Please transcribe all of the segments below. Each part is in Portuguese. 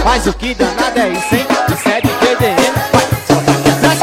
Mas o que danado é isso, hein? Isso é DJ DM. Vai, solta aqui atrás.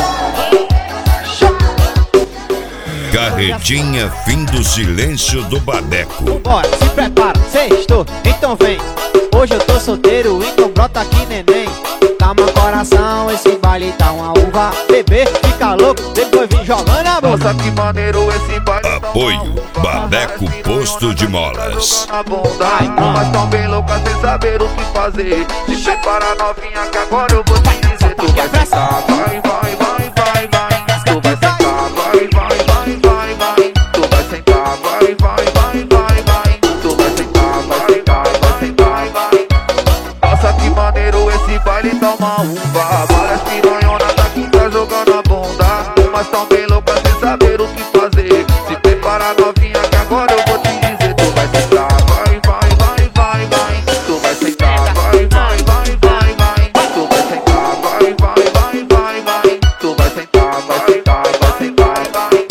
Carretinha, fim do silêncio do Badeco. Bora, se prepara, sextou, então vem. Hoje eu tô solteiro, então brota aqui, neném. Calma, coração, esse baile tá uma uva. Bebê, fica louco, depois vem jogando a bolsa. Nossa, que maneiro esse baile. Apoio Badeco Posto de Molas. Mas tão bem louca sem saber o que fazer. Se prepara, novinha, que agora eu vou te dizer. Tu vai sentar, vai, vai, vai, vai, vai. Tu vai sentar, vai, vai, vai, vai, vai. Tu vai sentar, vai, vai, vai, vai, vai. Tu vai sentar, vai sentar, vai sentar, vai. Nossa, que maneiro esse baile tá uma uva. Várias piranhonas daqui tá jogando a bunda. Mas tão bem louca sem saber o que fazer. Se prepara, novinha, que agora eu vou te dizer. Tu vai sentar, vai, vai, vai, vai, vai. Tu vai sentar, vai, vai, vai, vai, vai. Tu vai sentar, vai, vai, vai, vai, vai. Tu vai sentar, vai sentar, vai sentar, vai.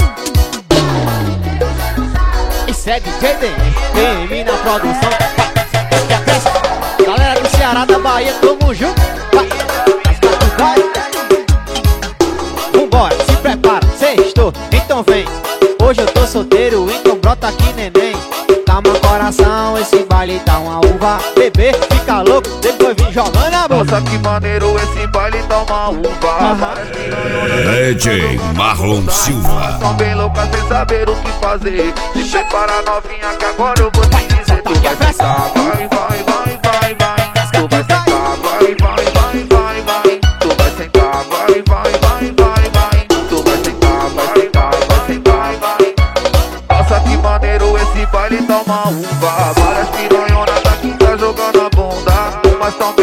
Isso é DJ DM na produção. Galera do Ceará, da Bahia, tamo junto. Vai. Vambora, se prepara, sextou, então vem. Hoje eu tô solteiro, então brota aqui, neném. Calma, coração, esse baile tá uma uva. Bebê, fica louco, depois vem jogando a bolsa. Nossa, que maneiro esse baile tá uma uva. DJ Marlon Silva. Tão bem louca sem saber o que fazer. Se prepara, novinha, que agora eu vou te dizer. Tu vai sentar, vai, vai, vai, vai, vai. Tu vai sentar, vai, vai, vai, vai, vai. Tu vai sentar, vai, vai, vai, vai, vai. Tu vai sentar, vai sentar, vai sentar, vai. Nossa, que maneiro esse baile tá uma uva. Várias piranhonas daqui tá jogando a bunda. Mas tão